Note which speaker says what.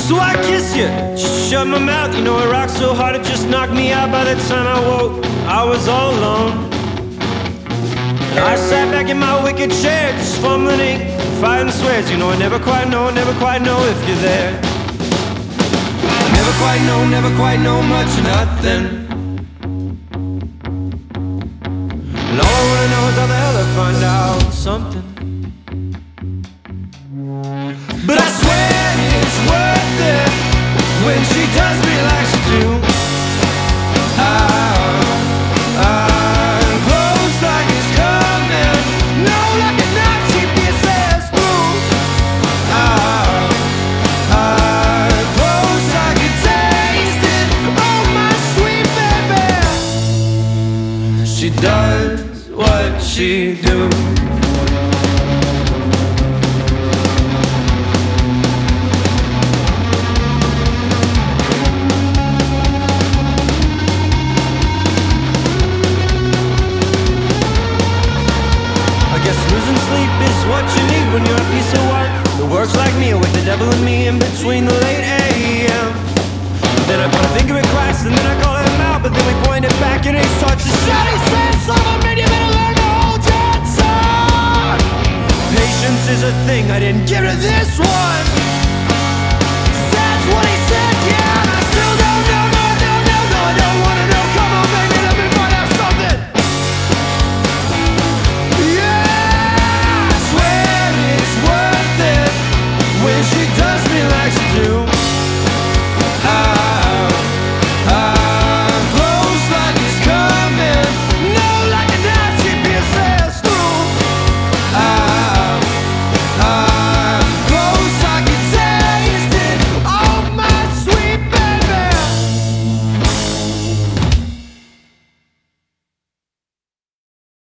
Speaker 1: So I kiss you, just shut my mouth. You know it rocked so hard it just knocked me out. By the time I woke, I was all alone. I sat back in my wicked chair, just fumbling ink, fighting swears. You know I never quite know if you're there. Never quite know much of nothing. And all I wanna know is how the hell I find out something. But I swear it's worth it when she does me like she do. I'm close like it's coming. No, like a knife she pierces through. I'm close, I can taste it. Oh, my sweet baby. She does what she do. Losing sleep is what you need when you're a piece of work that works like me, with the devil and me in between the late a.m. Then I put a finger in cracks and then I call him out, but then we point it back and he starts to shout. He says, son of a man, you better learn to hold your tongue. Patience is a thing I didn't give to this one.